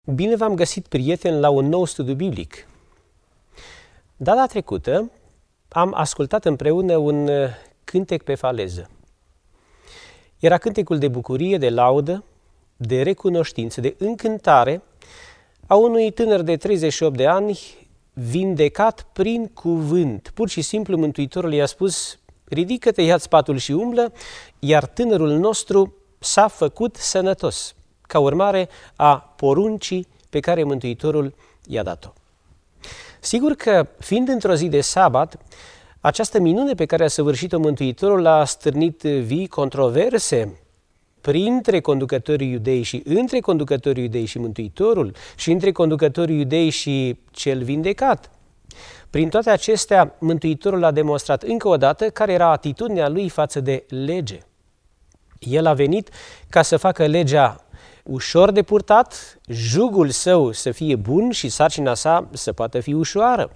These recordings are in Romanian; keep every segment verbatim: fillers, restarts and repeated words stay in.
Bine v-am găsit, prieteni, la un nou studiu biblic. Data trecută am ascultat împreună un cântec pe faleză. Era cântecul de bucurie, de laudă, de recunoștință, de încântare a unui tânăr de treizeci și opt de ani vindecat prin cuvânt. Pur și simplu Mântuitorul i-a spus: ridică-te, ia-ți patul și umblă, iar tânărul nostru s-a făcut sănătos, ca urmare a poruncii pe care Mântuitorul i-a dat-o. Sigur că, fiind într-o zi de sabat, această minune pe care a săvârșit-o Mântuitorul a stârnit vii controverse printre conducătorii iudei și între conducătorii iudei și Mântuitorul și între conducătorii iudei și cel vindecat. Prin toate acestea, Mântuitorul a demonstrat încă o dată care era atitudinea lui față de lege. El a venit ca să facă legea ușor de purtat, jugul său să fie bun și sarcina sa să poată fi ușoară.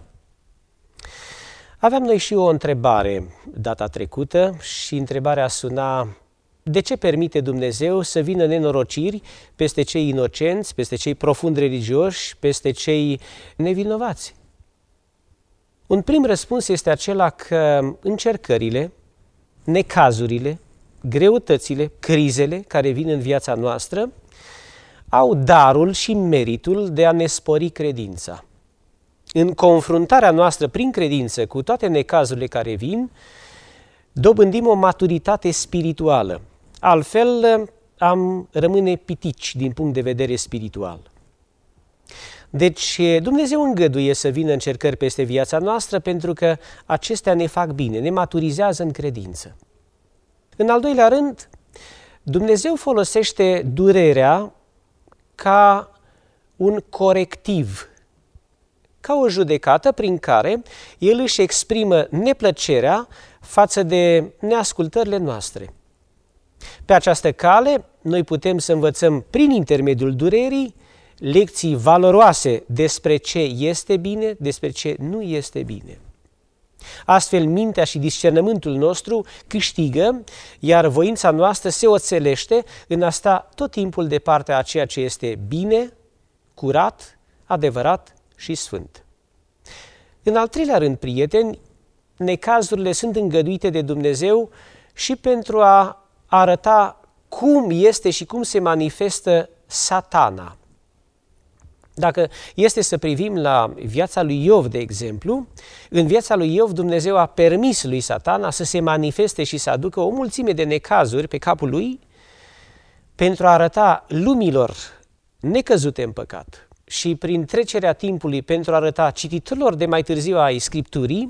Aveam noi și o întrebare data trecută și întrebarea suna: de ce permite Dumnezeu să vină nenorociri peste cei inocenți, peste cei profund religioși, peste cei nevinovați? Un prim răspuns este acela că încercările, necazurile, greutățile, crizele care vin în viața noastră au darul și meritul de a ne spori credința. În confruntarea noastră prin credință cu toate necazurile care vin, dobândim o maturitate spirituală. Altfel am rămâne pitici din punct de vedere spiritual. Deci Dumnezeu îngăduie să vină încercări peste viața noastră pentru că acestea ne fac bine, ne maturizează în credință. În al doilea rând, Dumnezeu folosește durerea ca un corectiv, ca o judecată prin care El își exprimă neplăcerea față de neascultările noastre. Pe această cale, noi putem să învățăm prin intermediul durerii lecții valoroase despre ce este bine, despre ce nu este bine. Astfel, mintea și discernământul nostru câștigă, iar voința noastră se oțelește în a sta tot timpul de partea a ceea ce este bine, curat, adevărat și sfânt. În al treilea rând, prieteni, necazurile sunt îngăduite de Dumnezeu și pentru a arăta cum este și cum se manifestă Satana. Dacă este să privim la viața lui Iov, de exemplu, în viața lui Iov Dumnezeu a permis lui Satana să se manifeste și să aducă o mulțime de necazuri pe capul lui pentru a arăta lumilor necăzute în păcat și prin trecerea timpului pentru a arăta cititorilor de mai târziu ai Scripturii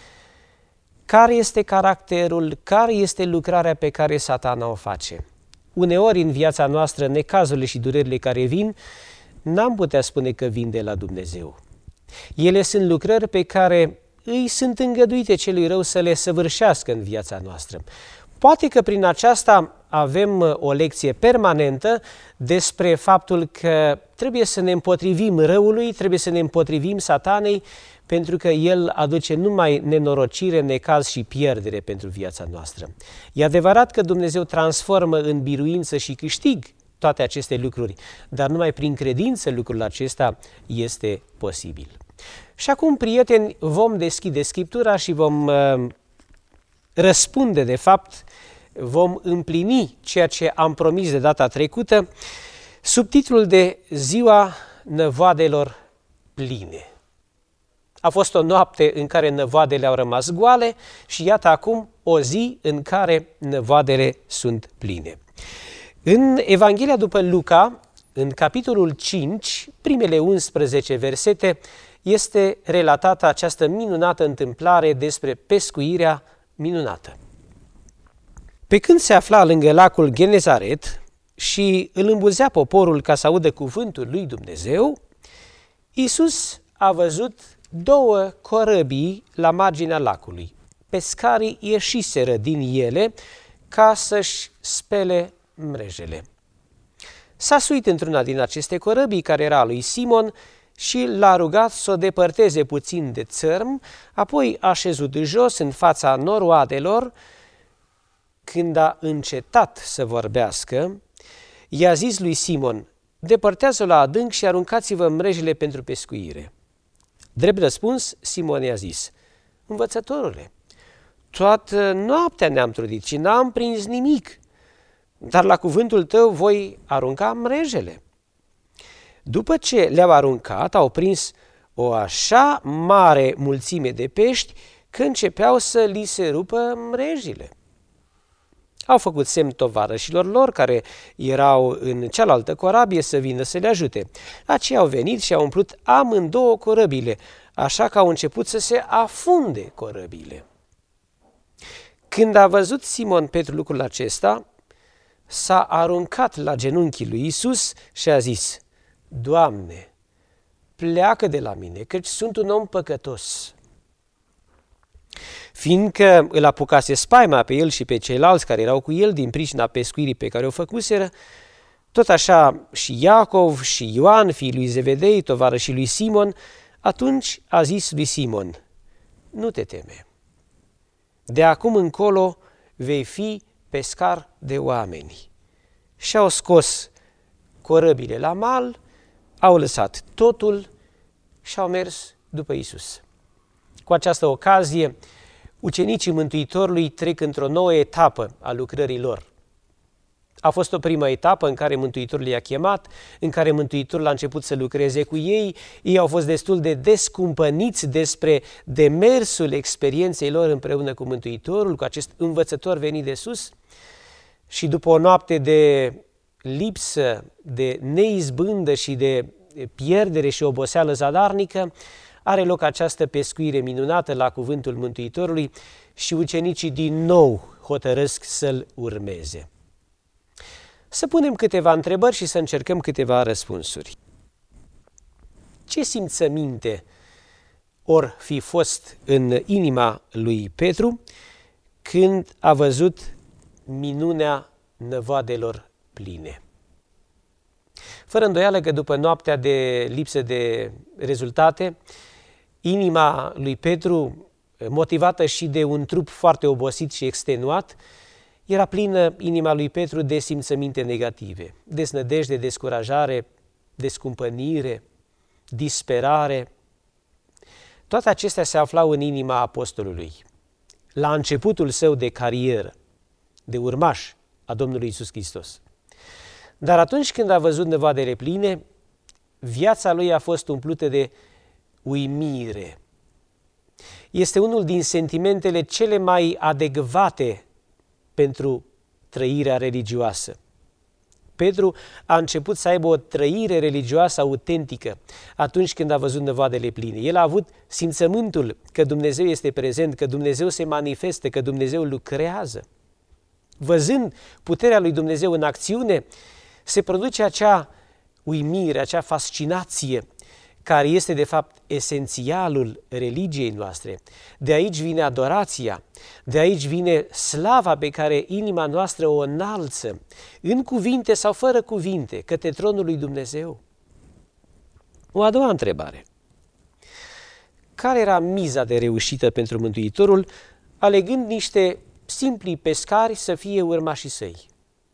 care este caracterul, care este lucrarea pe care Satana o face. Uneori în viața noastră necazurile și durerile care vin n-am putea spune că vin de la Dumnezeu. Ele sunt lucrări pe care îi sunt îngăduite celui rău să le săvârșească în viața noastră. Poate că prin aceasta avem o lecție permanentă despre faptul că trebuie să ne împotrivim răului, trebuie să ne împotrivim Satanei, pentru că el aduce numai nenorocire, necaz și pierdere pentru viața noastră. E adevărat că Dumnezeu transformă în biruință și câștig toate aceste lucruri, dar numai prin credință lucrul acesta este posibil. Și acum, prieteni, vom deschide Scriptura și vom uh, răspunde, de fapt, vom împlini ceea ce am promis de data trecută, sub titlul de Ziua Năvoadelor pline. A fost o noapte în care năvoadele au rămas goale și iată acum o zi în care năvoadele sunt pline. În Evanghelia după Luca, în capitolul cinci, primele unsprezece versete, este relatată această minunată întâmplare despre pescuirea minunată. Pe când se afla lângă lacul Genezaret și îl îmbuzea poporul ca să audă cuvântul lui Dumnezeu, Iisus a văzut două corăbii la marginea lacului. Pescarii ieșiseră din ele ca să-și spele mrejele. S-a suit într-una din aceste corăbii, care era a lui Simon, și l-a rugat să o depărteze puțin de țărm, apoi a șezut jos în fața noroadelor. Când a încetat să vorbească, i-a zis lui Simon: depărtează-o la adânc și aruncați-vă mrejele pentru pescuire. Drept răspuns, Simon i-a zis: Învățătorule, toată noaptea ne-am trudit și n-am prins nimic, dar la cuvântul tău voi arunca mrejele. După ce le-au aruncat, au prins o așa mare mulțime de pești că începeau să li se rupă mrejile. Au făcut semn tovarășilor lor care erau în cealaltă corabie să vină să le ajute. Aceia au venit și au umplut amândouă corăbile, așa că au început să se afunde corăbile. Când a văzut Simon Petru lucrul acesta, s-a aruncat la genunchii lui Iisus și a zis: Doamne, pleacă de la mine, căci sunt un om păcătos. Fiindcă îl apucase spaima pe el și pe ceilalți care erau cu el din pricina pescuirii pe care o făcuseră, tot așa și Iacov și Ioan, fiii lui Zevedei, tovarășii lui Simon, atunci a zis lui Simon: Nu te teme, de acum încolo vei fi pescar de oameni. Și-au scos corăbile la mal, au lăsat totul și au mers după Iisus. Cu această ocazie, ucenicii Mântuitorului trec într-o nouă etapă a lucrării lor. A fost o primă etapă în care Mântuitorul i-a chemat, în care Mântuitorul a început să lucreze cu ei, ei au fost destul de descumpăniți despre demersul experienței lor împreună cu Mântuitorul, cu acest învățător venit de sus, și după o noapte de lipsă, de neizbândă și de pierdere și oboseală zadarnică, are loc această pescuire minunată la cuvântul Mântuitorului și ucenicii din nou hotărăsc să-l urmeze. Să punem câteva întrebări și să încercăm câteva răspunsuri. Ce simțăminte or fi fost în inima lui Petru când a văzut minunea năvoadelor pline? Fără îndoială că după noaptea de lipsă de rezultate, inima lui Petru, motivată și de un trup foarte obosit și extenuat, era plină inima lui Petru de simțăminte negative, deznădejde, descurajare, descumpănire, disperare. Toate acestea se aflau în inima apostolului, la începutul său de carieră, de urmaș a Domnului Iisus Hristos. Dar atunci când a văzut năvoadele pline, viața lui a fost umplută de uimire. Este unul din sentimentele cele mai adecvate pentru trăirea religioasă. Petru a început să aibă o trăire religioasă autentică atunci când a văzut năvoadele pline. El a avut simțământul că Dumnezeu este prezent, că Dumnezeu se manifestă, că Dumnezeu lucrează. Văzând puterea lui Dumnezeu în acțiune, se produce acea uimire, acea fascinație, care este de fapt esențialul religiei noastre. De aici vine adorația, de aici vine slava pe care inima noastră o înalță, în cuvinte sau fără cuvinte, către tronul lui Dumnezeu. O a doua întrebare. Care era miza de reușită pentru Mântuitorul, alegând niște simpli pescari să fie urmașii săi?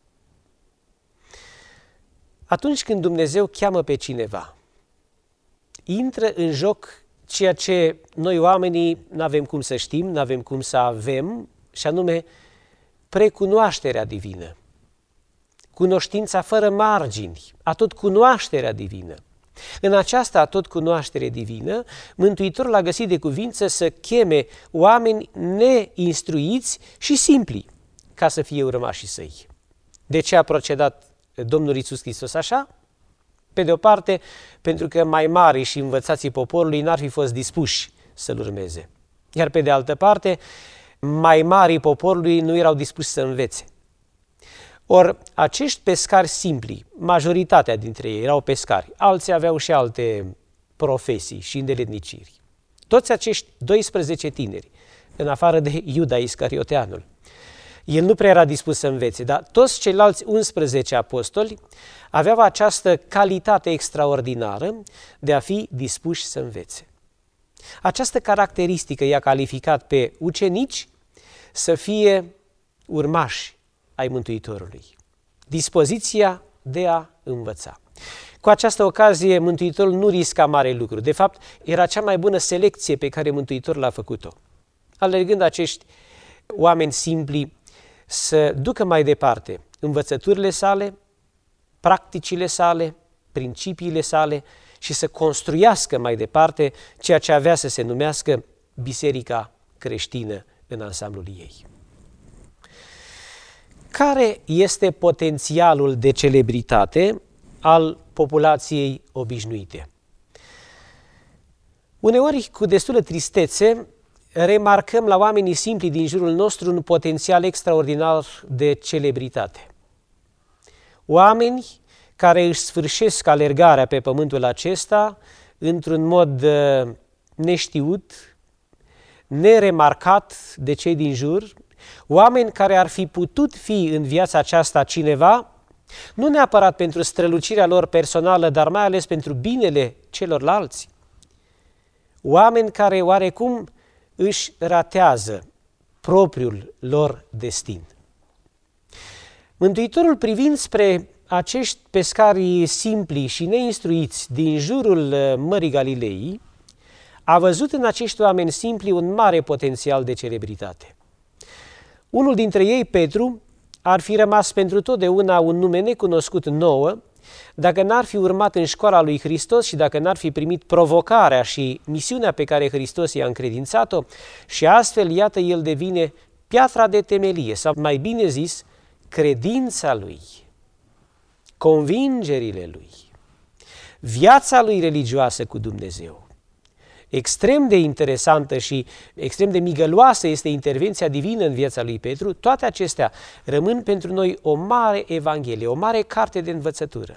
Atunci când Dumnezeu cheamă pe cineva, intră în joc ceea ce noi oamenii n-avem cum să știm, n-avem cum să avem, și anume precunoașterea divină, cunoștința fără margini, atot cunoașterea divină. În această atot cunoaștere divină, Mântuitorul a găsit de cuvință să cheme oameni neinstruiți și simpli ca să fie urmașii săi. De ce a procedat Domnul Iisus Hristos așa? Pe de o parte, pentru că mai mari și învățații poporului n-ar fi fost dispuși să-l urmeze. Iar pe de altă parte, mai marii poporului nu erau dispuși să învețe. Ori acești pescari simpli, majoritatea dintre ei erau pescari, alții aveau și alte profesii și îndeletniciri. Toți acești doisprezece tineri, în afară de Iuda Iscarioteanul, el nu prea era dispus să învețe, dar toți ceilalți unsprezece apostoli aveau această calitate extraordinară de a fi dispuși să învețe. Această caracteristică i-a calificat pe ucenici să fie urmași ai Mântuitorului. Dispoziția de a învăța. Cu această ocazie, Mântuitorul nu risca mare lucru. De fapt, era cea mai bună selecție pe care Mântuitorul a făcut-o. Alergând acești oameni simpli să ducă mai departe învățăturile sale, practicile sale, principiile sale și să construiască mai departe ceea ce avea să se numească biserica creștină în ansamblul ei. Care este potențialul de celebritate al populației obișnuite? Uneori, cu destulă tristețe, remarcăm la oamenii simpli din jurul nostru un potențial extraordinar de celebritate. Oameni care își sfârșesc alergarea pe pământul acesta într-un mod neștiut, neremarcat de cei din jur, oameni care ar fi putut fi în viața aceasta cineva, nu neapărat pentru strălucirea lor personală, dar mai ales pentru binele celorlalți. Oameni care oarecum își ratează propriul lor destin. Mântuitorul, privind spre acești pescari simpli și neinstruiți din jurul Mării Galilei, a văzut în acești oameni simpli un mare potențial de celebritate. Unul dintre ei, Petru, ar fi rămas pentru totdeauna un nume necunoscut nouă dacă n-ar fi urmat în școala lui Hristos și dacă n-ar fi primit provocarea și misiunea pe care Hristos i-a încredințat-o și astfel, iată, el devine piatra de temelie, sau mai bine zis, credința lui, convingerile lui, viața lui religioasă cu Dumnezeu. Extrem de interesantă și extrem de migăloasă este intervenția divină în viața lui Petru. Toate acestea rămân pentru noi o mare evanghelie, o mare carte de învățătură.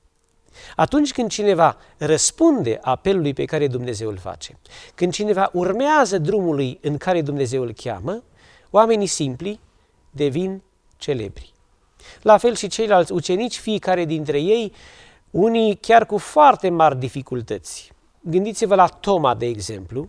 Atunci când cineva răspunde apelului pe care Dumnezeu îl face, când cineva urmează drumului în care Dumnezeu îl cheamă, oamenii simpli devin celebri. La fel și ceilalți ucenici, fiecare dintre ei, unii chiar cu foarte mari dificultăți. Gândiți-vă la Toma, de exemplu,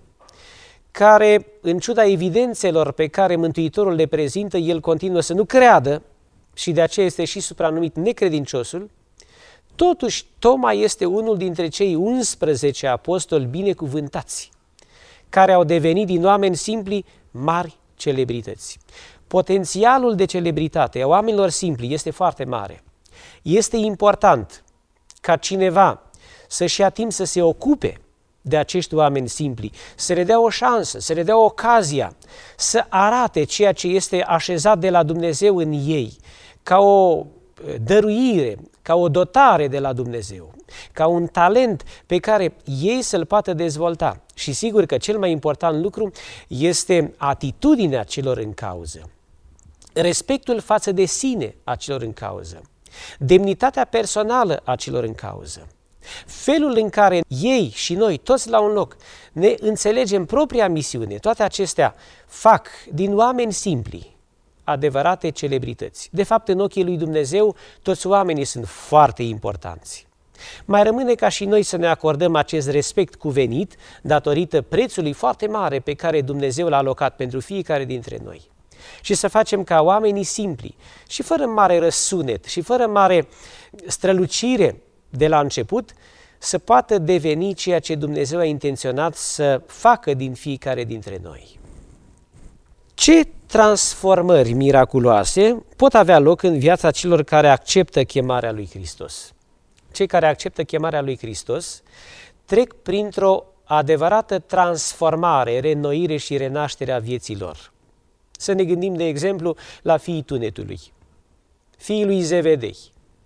care, în ciuda evidențelor pe care Mântuitorul le prezintă, el continuă să nu creadă și de aceea este și supranumit necredinciosul. Totuși, Toma este unul dintre cei unsprezece apostoli binecuvântați, care au devenit din oameni simpli mari celebrități. Potențialul de celebritate a oamenilor simpli este foarte mare. Este important ca cineva să-și ia timp să se ocupe de acești oameni simpli, să le dea o șansă, să le dea ocazia să arate ceea ce este așezat de la Dumnezeu în ei, ca o dăruire, ca o dotare de la Dumnezeu, ca un talent pe care ei să-l poată dezvolta. Și sigur că cel mai important lucru este atitudinea celor în cauză, respectul față de sine a celor în cauză, demnitatea personală a celor în cauză, felul în care ei și noi, toți la un loc, ne înțelegem propria misiune. Toate acestea fac din oameni simpli adevărate celebrități. De fapt, în ochii lui Dumnezeu, toți oamenii sunt foarte importanți. Mai rămâne ca și noi să ne acordăm acest respect cuvenit datorită prețului foarte mare pe care Dumnezeu l-a alocat pentru fiecare dintre noi. Și să facem ca oamenii simpli și fără mare răsunet și fără mare strălucire de la început, să poată deveni ceea ce Dumnezeu a intenționat să facă din fiecare dintre noi. Ce transformări miraculoase pot avea loc în viața celor care acceptă chemarea lui Hristos? Cei care acceptă chemarea lui Hristos trec printr-o adevărată transformare, reînnoire și renaștere a vieții lor. Să ne gândim, de exemplu, la fiii Tunetului, fiii lui Zevedei.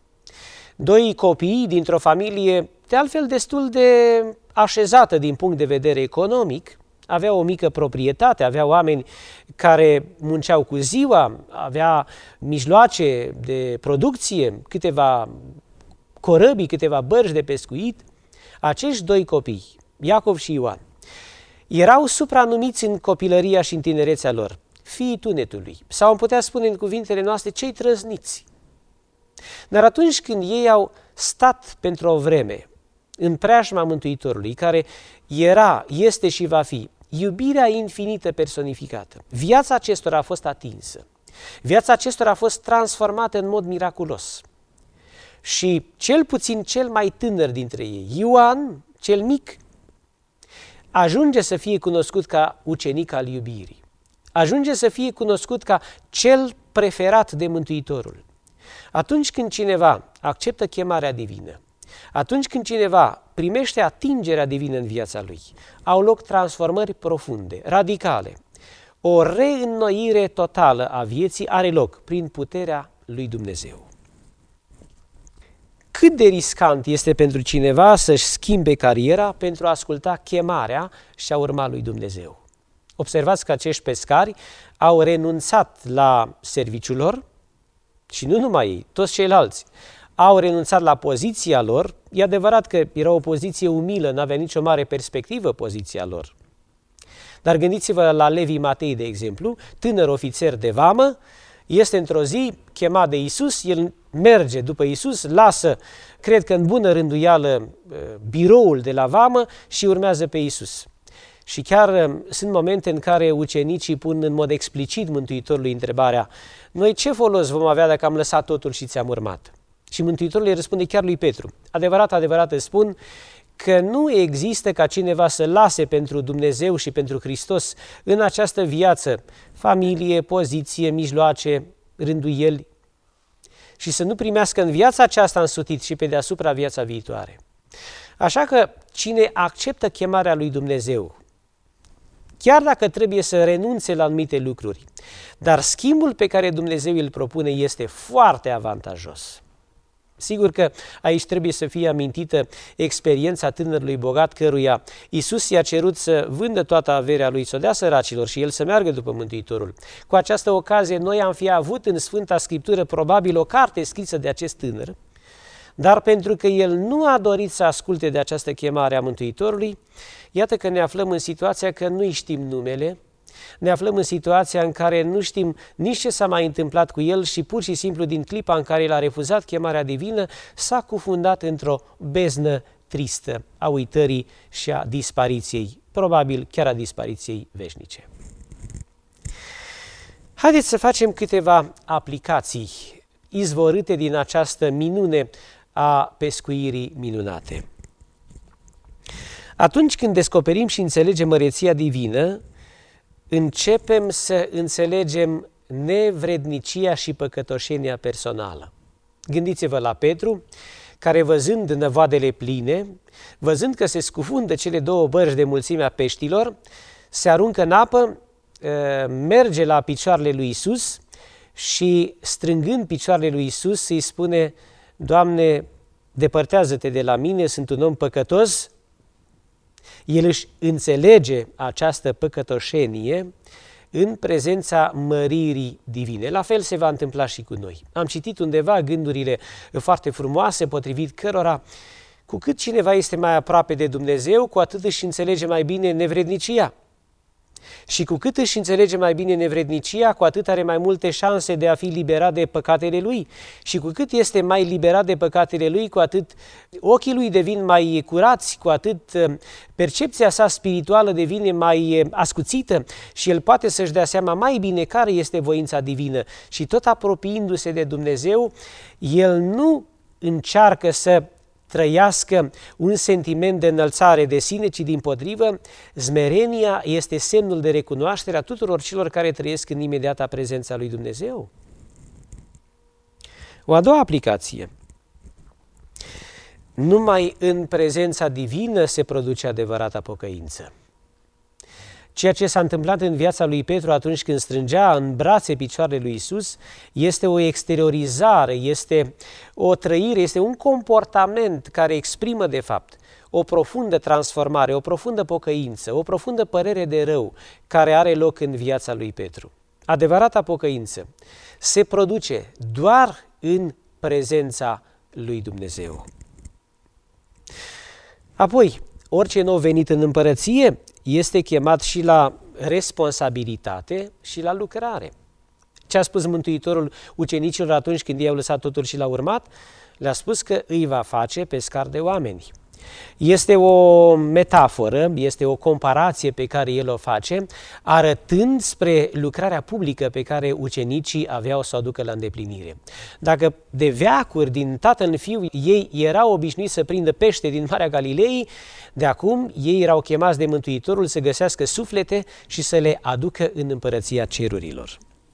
Doi copii dintr-o familie de altfel destul de așezată din punct de vedere economic, aveau o mică proprietate, aveau oameni care munceau cu ziua, avea mijloace de producție, câteva corăbii, câteva bărci de pescuit. Acești doi copii, Iacov și Ioan, erau supranumiți în copilăria și în tinerețea lor fiii Tunetului, sau am putea spune în cuvintele noastre, cei trăzniți. Dar atunci când ei au stat pentru o vreme în preajma Mântuitorului, care era, este și va fi iubirea infinită personificată, viața acestora a fost atinsă, viața acestora a fost transformată în mod miraculos. și cel puțin cel mai tânăr dintre ei, Ioan, cel mic, ajunge să fie cunoscut ca ucenic al iubirii. Ajunge să fie cunoscut ca cel preferat de Mântuitorul. Atunci când cineva acceptă chemarea divină, atunci când cineva primește atingerea divină în viața lui, au loc transformări profunde, radicale. O reînnoire totală a vieții are loc prin puterea lui Dumnezeu. Cât de riscant este pentru cineva să-și schimbe cariera pentru a asculta chemarea și a urma lui Dumnezeu. Observați că acești pescari au renunțat la serviciul lor și nu numai ei, toți ceilalți. Au renunțat la poziția lor. E adevărat că era o poziție umilă, n-avea nicio mare perspectivă poziția lor. Dar gândiți-vă la Levi Matei, de exemplu, tânăr ofițer de vamă, este într-o zi chemat de Iisus, el merge după Iisus, lasă, cred că în bună rânduială, biroul de la vamă și urmează pe Iisus. Și chiar sunt momente în care ucenicii pun în mod explicit Mântuitorului întrebarea: noi ce folos vom avea dacă am lăsat totul și ți-am urmat? Și Mântuitorul îi răspunde chiar lui Petru: adevărat, adevărat îți spun că nu există ca cineva să lase pentru Dumnezeu și pentru Hristos în această viață familie, poziție, mijloace, rânduieli și să nu primească în viața aceasta însutit și pe deasupra viața viitoare. Așa că cine acceptă chemarea lui Dumnezeu, chiar dacă trebuie să renunțe la anumite lucruri, dar schimbul pe care Dumnezeu îl propune este foarte avantajos. Sigur că aici trebuie să fie amintită experiența tânărului bogat căruia Iisus i-a cerut să vândă toată averea lui, să o dea săracilor și el să meargă după Mântuitorul. Cu această ocazie noi am fi avut în Sfânta Scriptură probabil o carte scrisă de acest tânăr, dar pentru că el nu a dorit să asculte de această chemare a Mântuitorului, iată că ne aflăm în situația că nu-i știm numele, ne aflăm în situația în care nu știm nici ce s-a mai întâmplat cu el și pur și simplu din clipa în care el a refuzat chemarea divină s-a cufundat într-o beznă tristă a uitării și a dispariției, probabil chiar a dispariției veșnice. Haideți să facem câteva aplicații izvorâte din această minune a pescuirii minunate. Atunci când descoperim și înțelegem măreția divină, începem să înțelegem nevrednicia și păcătoșenia personală. Gândiți-vă la Petru, care văzând năvoadele pline, văzând că se scufundă cele două bărci de mulțimea peștilor, se aruncă în apă, merge la picioarele lui Iisus și strângând picioarele lui Iisus îi spune: Doamne, depărtează-te de la mine, sunt un om păcătos. El își înțelege această păcătoșenie în prezența măririi divine. La fel se va întâmpla și cu noi. Am citit undeva gândurile foarte frumoase, potrivit cărora cu cât cineva este mai aproape de Dumnezeu, cu atât își înțelege mai bine nevrednicia. Și cu cât își înțelege mai bine nevrednicia, cu atât are mai multe șanse de a fi liberat de păcatele lui. Și cu cât este mai liberat de păcatele lui, cu atât ochii lui devin mai curați, cu atât percepția sa spirituală devine mai ascuțită și el poate să-și dea seama mai bine care este voința divină. Și tot apropiindu-se de Dumnezeu, el nu încearcă să trăiască un sentiment de înălțare de sine, ci dimpotrivă, smerenia este semnul de recunoaștere a tuturor celor care trăiesc în imediata prezența lui Dumnezeu. O a doua aplicație. Numai în prezența divină se produce adevărata pocăință. Ceea ce s-a întâmplat în viața lui Petru atunci când strângea în brațe picioarele lui Iisus este o exteriorizare, este o trăire, este un comportament care exprimă de fapt o profundă transformare, o profundă pocăință, o profundă părere de rău care are loc în viața lui Petru. Adevărata pocăință se produce doar în prezența lui Dumnezeu. Apoi, orice nou venit în împărăție este chemat și la responsabilitate și la lucrare. Ce a spus Mântuitorul ucenicilor atunci când i-au lăsat totul și l-au urmat? Le-a spus că îi va face pescar de oameni. Este o metaforă, este o comparație pe care el o face, arătând spre lucrarea publică pe care ucenicii aveau să o aducă la îndeplinire. Dacă de veacuri, din tată în fiu, ei erau obișnuiți să prindă pește din Marea Galilei, de acum ei erau chemați de Mântuitorul să găsească suflete și să le aducă în împărăția cerurilor.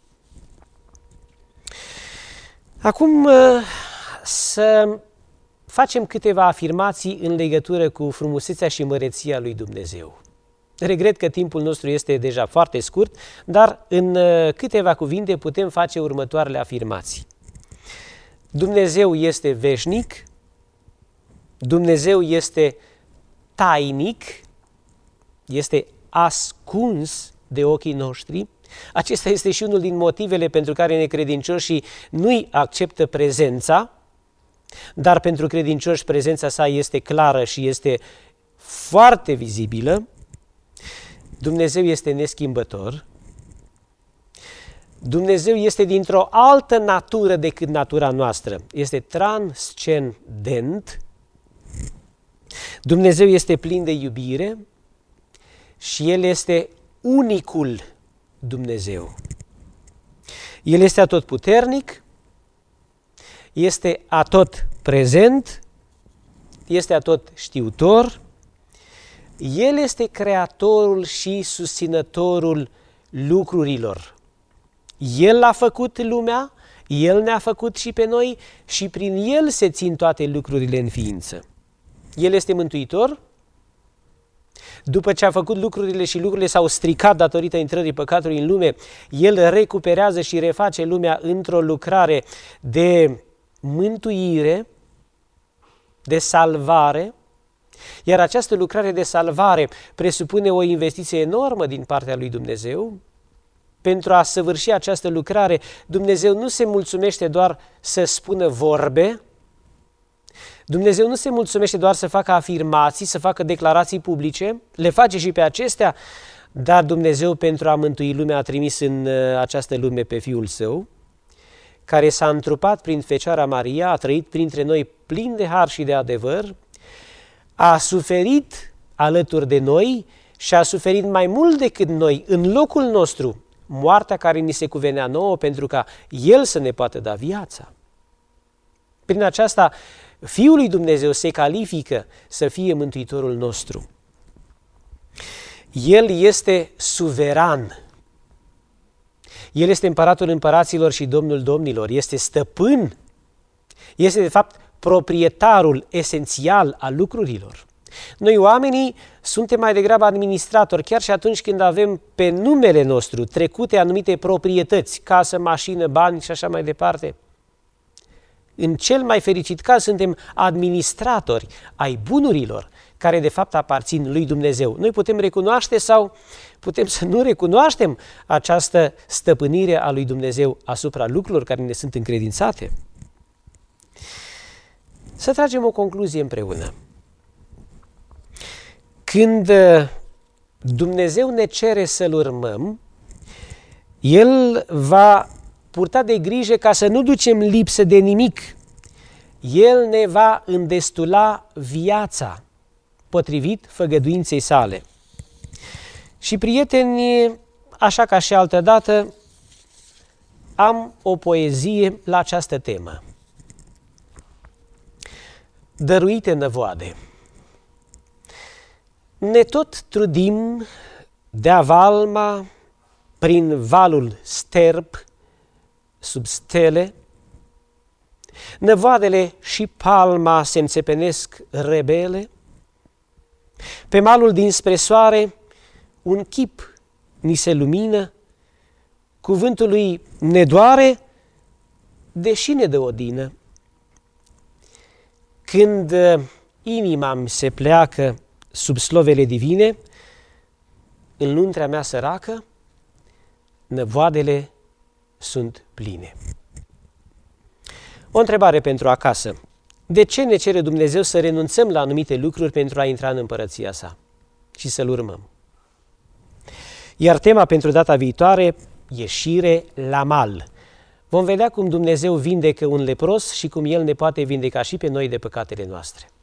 Acum să facem câteva afirmații în legătură cu frumusețea și măreția lui Dumnezeu. Regret că timpul nostru este deja foarte scurt, dar în câteva cuvinte putem face următoarele afirmații. Dumnezeu este veșnic, Dumnezeu este tainic, este ascuns de ochii noștri. Acesta este și unul din motivele pentru care necredincioșii nu-i acceptă prezența, dar pentru credincioși prezența sa este clară și este foarte vizibilă. Dumnezeu este neschimbător. Dumnezeu este dintr-o altă natură decât natura noastră. Este transcendent. Dumnezeu este plin de iubire și El este unicul Dumnezeu. El este atotputernic, este atot prezent, este atot știutor, El este creatorul și susținătorul lucrurilor. El a făcut lumea, El ne-a făcut și pe noi și prin El se țin toate lucrurile în ființă. El este mântuitor. După ce a făcut lucrurile și lucrurile s-au stricat datorită intrării păcatului în lume, El recuperează și reface lumea într-o lucrare de mântuire, de salvare, iar această lucrare de salvare presupune o investiție enormă din partea lui Dumnezeu. Pentru a săvârși această lucrare, Dumnezeu nu se mulțumește doar să spună vorbe, Dumnezeu nu se mulțumește doar să facă afirmații, să facă declarații publice, le face și pe acestea, dar Dumnezeu pentru a mântui lumea a trimis în această lume pe Fiul Său, care s-a întrupat prin Fecioara Maria, a trăit printre noi plin de har și de adevăr, a suferit alături de noi și a suferit mai mult decât noi, în locul nostru, moartea care ni se cuvenea nouă pentru ca El să ne poată da viața. Prin aceasta, Fiul lui Dumnezeu se califică să fie Mântuitorul nostru. El este suveran. El este Împăratul împăraților și Domnul domnilor. Este stăpân. Este, de fapt, proprietarul esențial al lucrurilor. Noi, oamenii, suntem mai degrabă administratori, chiar și atunci când avem pe numele nostru trecute anumite proprietăți, casă, mașină, bani și așa mai departe. În cel mai fericit caz suntem administratori ai bunurilor care de fapt aparțin lui Dumnezeu. Noi putem recunoaște sau putem să nu recunoaștem această stăpânire a lui Dumnezeu asupra lucrurilor care ne sunt încredințate. Să tragem o concluzie împreună. Când Dumnezeu ne cere să-L urmăm, El va purta de grijă ca să nu ducem lipsă de nimic. El ne va îndestula viața potrivit făgăduinței sale. Și prieteni, așa ca și altădată, am o poezie la această temă. Dăruite năvoade. Ne tot trudim de-a valma prin valul sterb sub stele, năvoadele și palma se înțepenesc rebele, pe malul dinspre soare un chip ni se lumină, cuvântul lui ne doare, deși ne dă odină. Când inima-mi se pleacă sub slovele divine, în luntrea mea săracă, năvoadele sunt pline. O întrebare pentru acasă. De ce ne cere Dumnezeu să renunțăm la anumite lucruri pentru a intra în împărăția sa și să-L urmăm? Iar tema pentru data viitoare, ieșire la mal. Vom vedea cum Dumnezeu vindecă un lepros și cum El ne poate vindeca și pe noi de păcatele noastre.